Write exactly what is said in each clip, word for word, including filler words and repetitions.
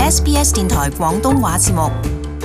S B S 電台廣東話節目。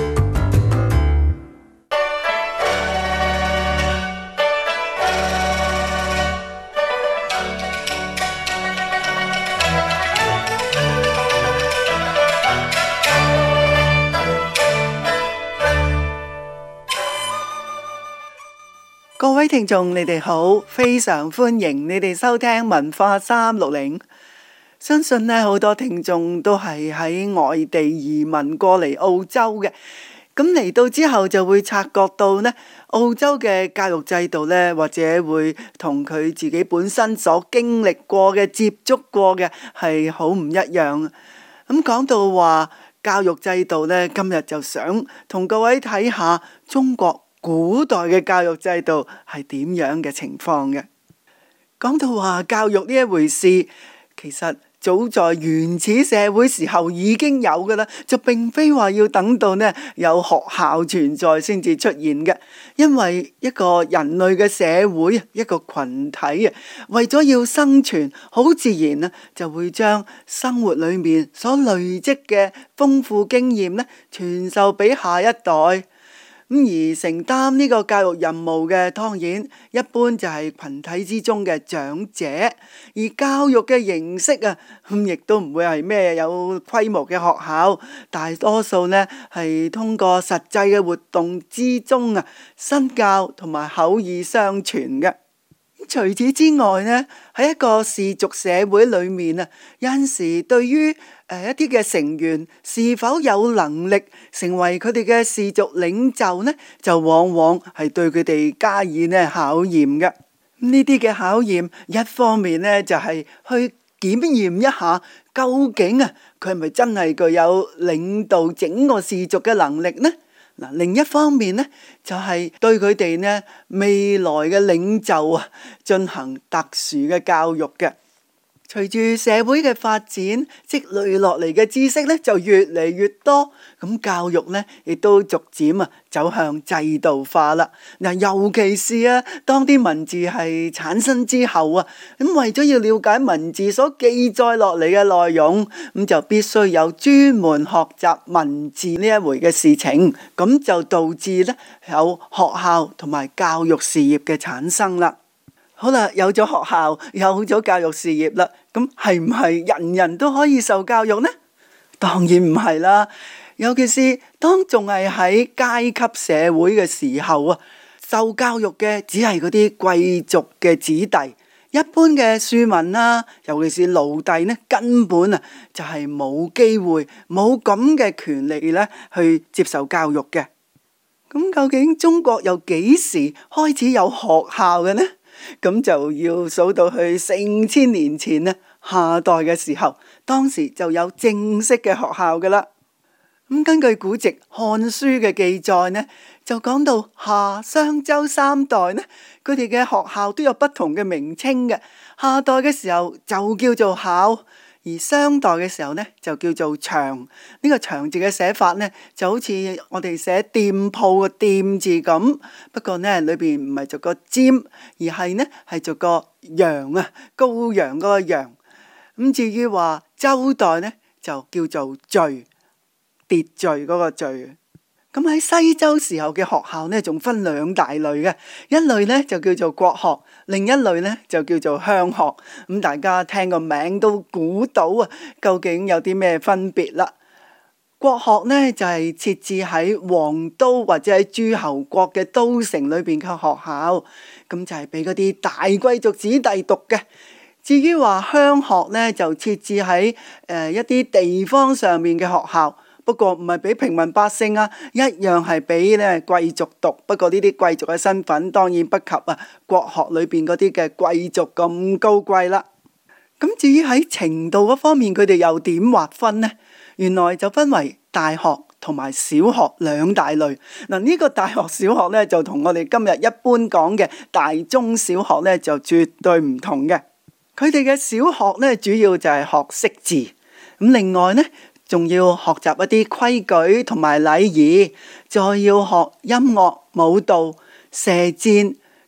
各位聽眾，你哋好，非常歡迎你哋收聽文化三六零。相信咧好多聽眾都係喺外地移民過嚟澳洲嘅，咁嚟到之後就會察覺到咧澳洲嘅教育制度咧，或者會同佢自己本身所經歷過嘅、接觸過嘅係好唔一樣。咁講到話教育制度咧，今日就想同各位睇下中國古代嘅教育制度係點樣嘅情況嘅。講到話教育呢一回事，其實早在原始社會時候已經有㗎啦，就並非話要等到呢有學校存在先至出現嘅。因為一個人類嘅社會，一個群體啊，為咗要生存，好自然啊，就會將生活裏面所累積嘅豐富經驗呢傳授俾下一代。咁而承擔呢個教育任務嘅，當然一般就係群體之中嘅長者，而教育嘅形式啊，咁亦都唔會係咩有規模嘅學校，大多數呢係通過實際嘅活動之中啊，身教同埋口耳相傳嘅。除此之外呢，喺一個氏族社會裏面啊，有陣時對於誒一啲嘅成員是否有能力成為佢哋嘅氏族領袖呢，就往往係對佢哋加以呢考驗嘅。呢啲嘅考驗，一方面呢就係去檢驗一下究竟啊佢係咪真係具有領導整個氏族嘅能力呢？嗱，另一方面呢，就係對佢哋呢未來嘅領袖啊進行特殊嘅教育嘅。隨住社會嘅發展，積累落嚟嘅知識呢就越嚟越多，咁教育呢亦都逐漸啊走向制度化啦。嗱，尤其是啊，當啲文字係產生之後啊，咁為咗要了解文字所記載落嚟嘅內容，咁就必須有專門學習文字呢一回嘅事情，咁就導致呢有學校同埋教育事業嘅產生啦。好啦，有咗學校，有咗教育事業啦，咁係唔係人人都可以受教育呢？當然唔係啦，尤其是當仲係喺階級社會嘅時候啊，受教育嘅只係嗰啲貴族嘅子弟，一般嘅庶民啦，尤其是奴隸呢，根本啊就係冇機會，冇咁嘅權利咧去接受教育嘅。咁究竟中國由幾時開始有學校嘅呢？咁就要數到去四五千年前呢，夏代嘅時候，當時就有正式嘅學校噶啦。咁根據古籍《漢書》嘅記載呢，就講到夏、商、周三代呢，佢哋嘅學校都有不同嘅名稱嘅。夏代嘅時候就叫做校，而商代嘅時候呢就叫做場。呢、這個場字嘅寫法呢，就好似我哋寫店鋪嘅店字咁，不過呢裏邊唔係做個尖，而係呢係做個羊啊，羔羊嗰個羊。咁至於話周代呢，就叫做序，秩序嗰個序。咁喺西周時候嘅學校呢，仲分兩大類嘅，一類呢就叫做國學，另一類呢就叫做鄉學。咁大家聽個名都估到啊，究竟有啲咩分別啦？國學呢就係設置喺皇都或者喺諸侯國嘅都城裏邊嘅學校，咁就係俾嗰啲大貴族子弟讀嘅。至於話鄉學呢，就設置喺誒一啲地方上面嘅學校。不過唔係俾平民百姓啊，一樣係俾咧貴族讀。不過呢啲貴族嘅身份當然不及啊國學裏邊嗰啲嘅貴族咁高貴啦。咁至於喺程度嗰方面，佢哋又點劃分呢？原來就分為大學同埋小學兩大類。嗱，呢個大學小學咧就同我哋今日一般講嘅大中小學咧就絕對唔同嘅。佢哋嘅小學咧主要就係學識字，咁另外呢，仲要學習一啲規矩同埋禮儀，再要學音樂、舞蹈、射箭、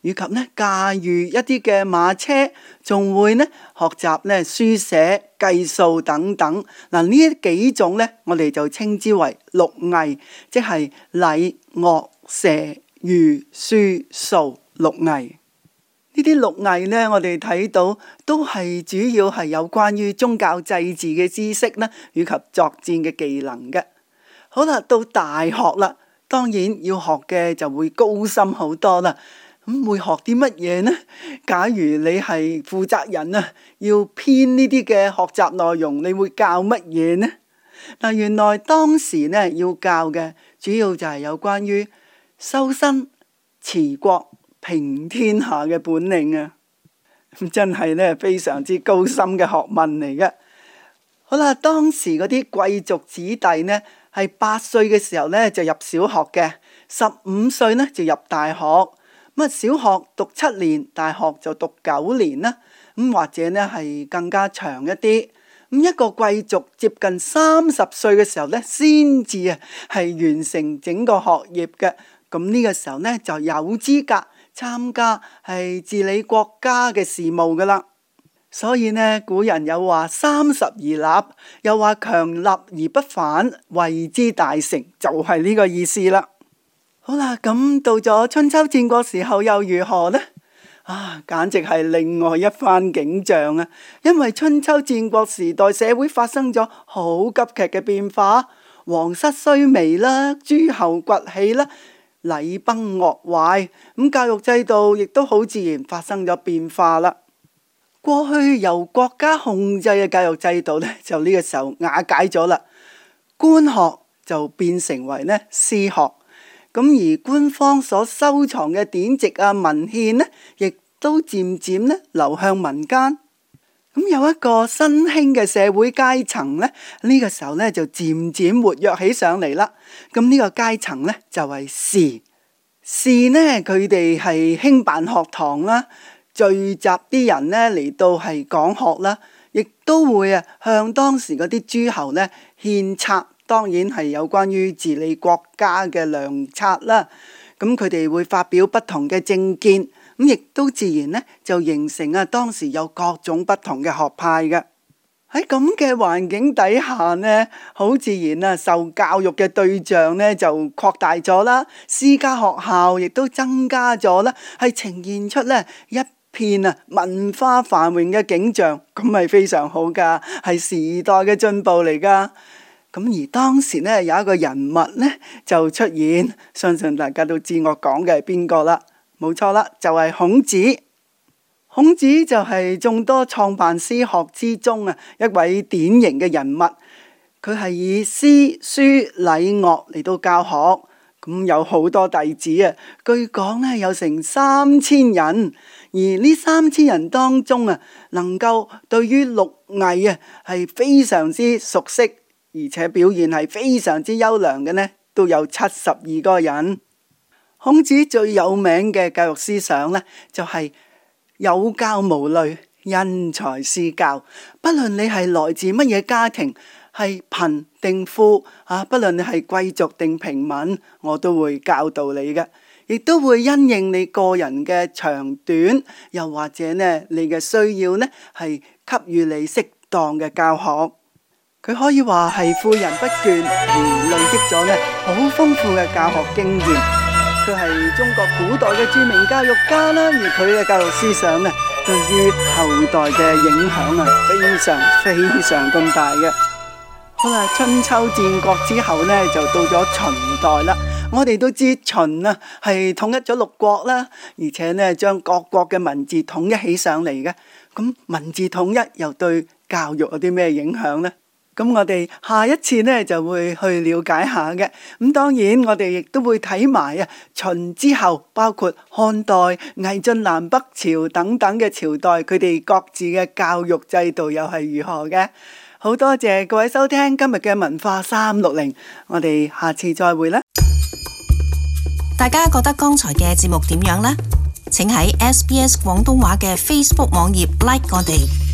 以及呢駕馭一啲嘅馬車，仲會呢學習呢書寫、計數等等。嗱，呢幾種呢，我哋就稱之為六藝，即係禮、樂、射、御、書、數六藝。呢啲六藝呢，我哋睇到都係主要係有關於宗教祭祀嘅知識啦，以及作戰嘅技能嘅。好啦，到大學啦，當然要學嘅就會高深好多啦。咁會學啲乜嘢呢？假如你係負責人啊，要編呢啲嘅學習內容，你會教乜嘢呢？嗱，原來當時呢要教嘅主要就係有關於修身、持國、平天下嘅本領啊！真係呢非常之高深嘅學問嚟嘅。好啦，當時嗰啲貴族子弟呢，係八歲嘅時候呢就入小學嘅，十五歲呢就入大學。咁啊，小學讀七年，大學就讀九年啦。咁或者呢係更加長一啲。咁一個貴族接近三十歲嘅時候呢，先至啊係完成整個學業嘅。咁呢個時候呢就有資格參加係治理國家嘅事務噶啦。所以呢，古人有話三十而立，又話強立而不反，謂之大成，就係呢個意思啦。好啦，咁到咗春秋戰國時候又如何呢？啊，簡直係另外一番景象啊！因為春秋戰國時代社會發生咗好急劇嘅變化，皇室衰微啦，諸侯崛起啦，禮崩樂壞，咁教育制度亦都好自然發生咗變化啦。過去由國家控制嘅教育制度呢，就呢個時候瓦解咗啦。官學就變成為呢私學，咁而官方所收藏嘅典籍啊文獻呢，亦都漸漸呢流向民間。咁有一個新興嘅社會階層呢，呢個時候呢就漸漸活躍起上嚟啦。咁呢個階層呢就係士，士呢佢哋係興辦學堂啦。聚集啲人呢嚟到係講學啦，亦都會啊向當時嗰啲諸侯呢獻策，當然係有關於治理國家嘅良策啦。咁佢哋會發表不同嘅政見，咁亦都自然呢就形成啊當時有各種不同嘅學派嘅。喺咁嘅環境底下呢，好自然啊受教育嘅對象呢就擴大咗啦，私家學校亦都增加咗啦，係呈現出呢一片啊文化繁榮嘅景象，咁係非常好噶，係時代嘅進步嚟噶。咁而當時呢有一個人物呢就出現，相信大家都知我講嘅係邊個啦，冇錯啦，就係孔子。孔子就係眾多創辦私學之中啊一位典型嘅人物，佢係以詩書禮樂嚟到教學，咁有好多弟子啊，據講呢有成三千人。而呢三千人當中啊，能夠對於六藝啊係非常之熟悉，而且表現係非常之優良嘅呢，都有七十二個人。孔子最有名嘅教育思想呢，就係有教無類，因材施教。不論你係來自乜嘢家庭，係貧定富啊，不論你係貴族定平民，我都會教導你嘅。亦都會因應你個人嘅長短，又或者呢你嘅需要呢，係給予你適當嘅教學。佢可以話係富人不倦，而累積咗呢好豐富嘅教學經驗。佢係中國古代嘅著名教育家啦，而佢嘅教育思想呢，對於後代嘅影響啊，非常非常咁大嘅。好啦，春秋戰國之後呢，就到咗秦代啦。我哋都知秦啊係統一咗六國啦，而且呢將各國嘅文字統一起上嚟嘅。咁文字統一又對教育有啲咩影響呢？咁我哋下一次呢就會去了解下嘅。咁當然我哋亦都會睇埋啊秦之後，包括漢代、魏晉南北朝等等嘅朝代，佢哋各自嘅教育制度又係如何嘅。好多謝各位收聽今日嘅文化三六零，我哋下次再會啦。 大家覺得剛才嘅節目點樣呢？請喺 S B S 廣東話嘅 Facebook 網頁 like 我哋。